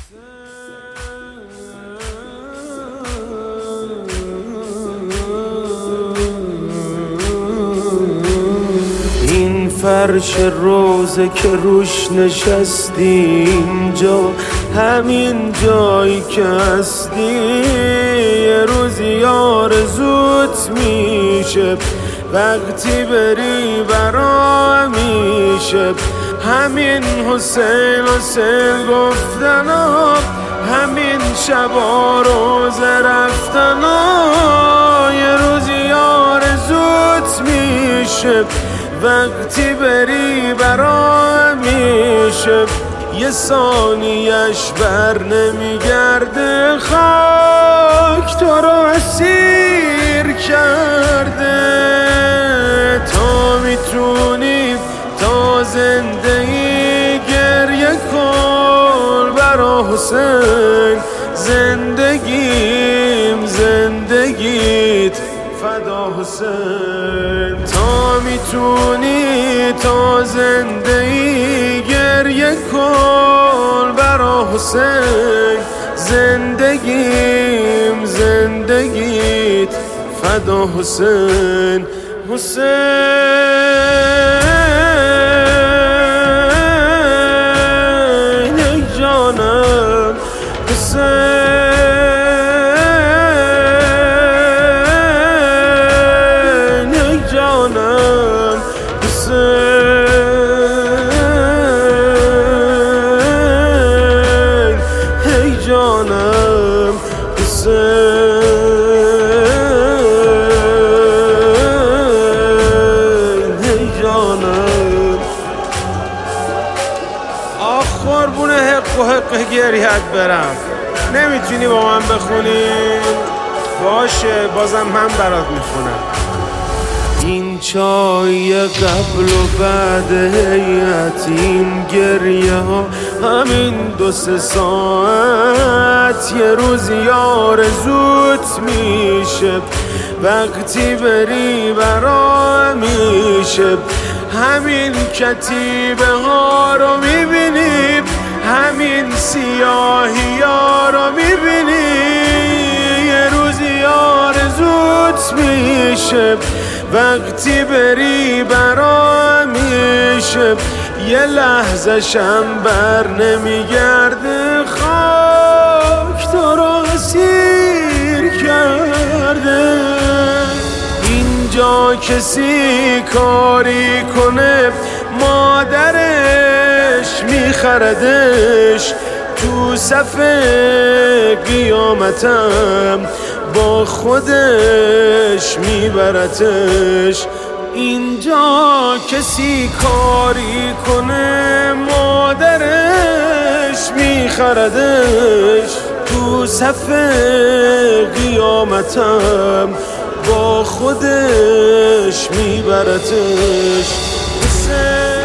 این فرش روزه که روش نشستی، اینجا همین جایی که هستی، یه روزی آرزوت میشه وقتی بری برا میشه. همین حسین گفتن ها، همین شبا روزه رفتن ها، یه روزی آرزوت میشه وقتی بری برا میشه. یه ثانیش بر نمیگرده، خاک تو رو اسیر کرده. تا میتونی تا زندگی گریه کن برا حسین، زندگیت فدا حسین. تا میتونی تا زندگی گریه کن برا حسین، زندگیت فدا حسین. حسین ای جانم، حسین ای جانم، حسین ای جانم، حسین ای جانم. آخ قربون حق و حق گریهت برم. نمیتونی با من بخونی؟ باشه بازم من برات میخونم. این چای قبل و بعد هیئت، این گریه ها همین 2-3 ساعت، یه روزی آرزوت میشه وقتی بری برا میشه. همین کتیبه ها رو میبینی، همین سیاهی ها رو میبینی، یه روزی آرزوت میشه وقتی بری برا میشه. یه لحظه شم بر نمیگرده، خاک تو رو اسیر کرده. اینجا کسی کاری کنه مادرش میخردش، تو صف قیامتم با خودش میبرتش. اینجا کسی کاری کنه مادرش میخردش، تو صف قیامتم با خودش میبرتش.